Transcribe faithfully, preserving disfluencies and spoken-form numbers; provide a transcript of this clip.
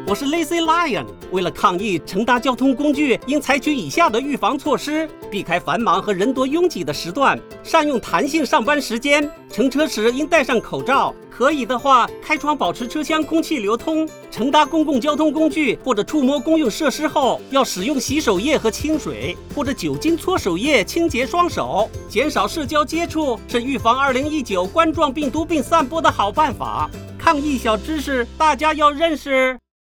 我是 Lazy Lion。为了抗疫，乘搭交通工具应采取以下的预防措施：避开繁忙和人多拥挤的时段，善用弹性上班时间。乘车时应戴上口罩，可以的话开窗保持车厢空气流通。乘搭公共交通工具或者触摸公用设施后，要使用洗手液和清水，或者酒精搓手液清洁双手。减少社交接触是预防二零一九冠状病毒病散播的好办法。抗疫小知识，大家要认识。